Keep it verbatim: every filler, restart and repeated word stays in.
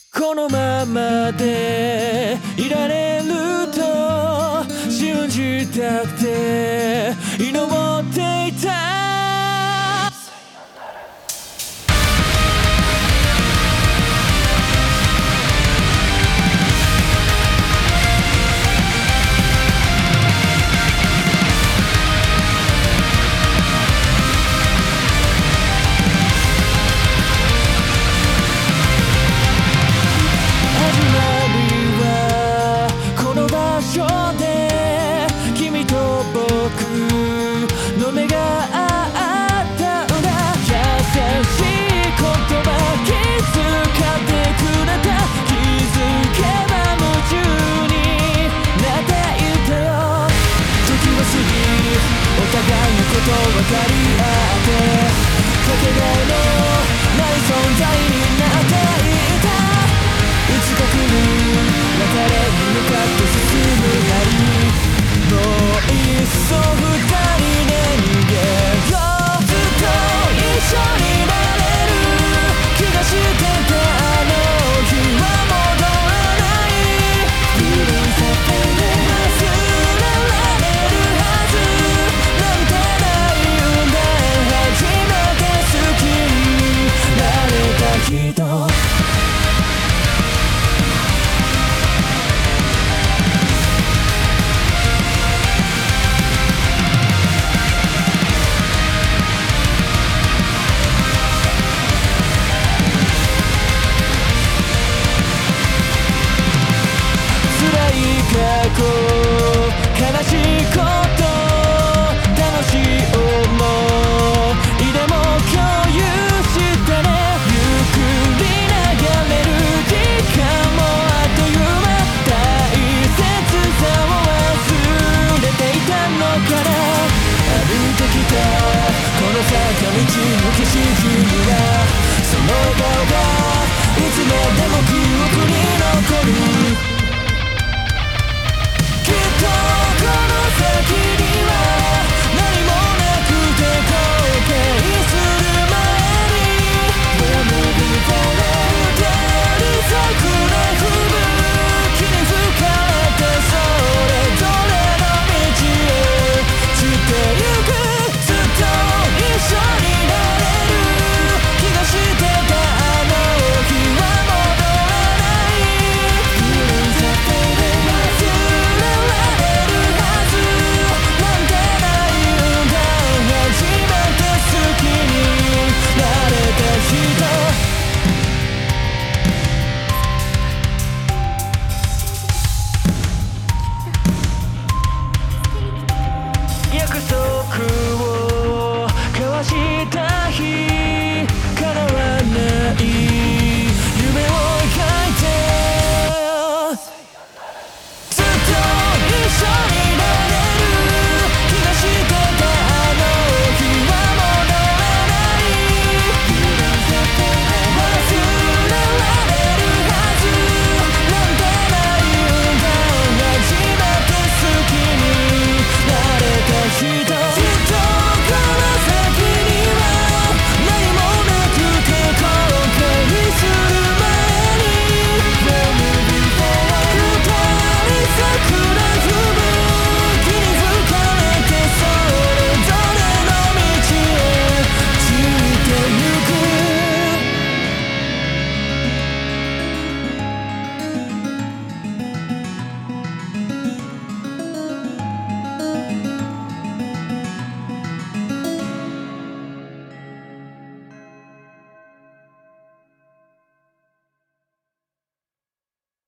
このままでいられると信じたくて祈っていた。の目があったんだ。優しい言葉気づかってくれた。気づけば夢中になっていたよ。時は過ぎお互いのこと分かり合ってかけがえのない存在になっていた。いつか来る別れに向かって進むなり、もういっそ二人で逃げよう。ずっと一緒になれる気がしてた。あの日は戻らない。許されて忘れられるはずなんてないんだ。初めて好きになれた人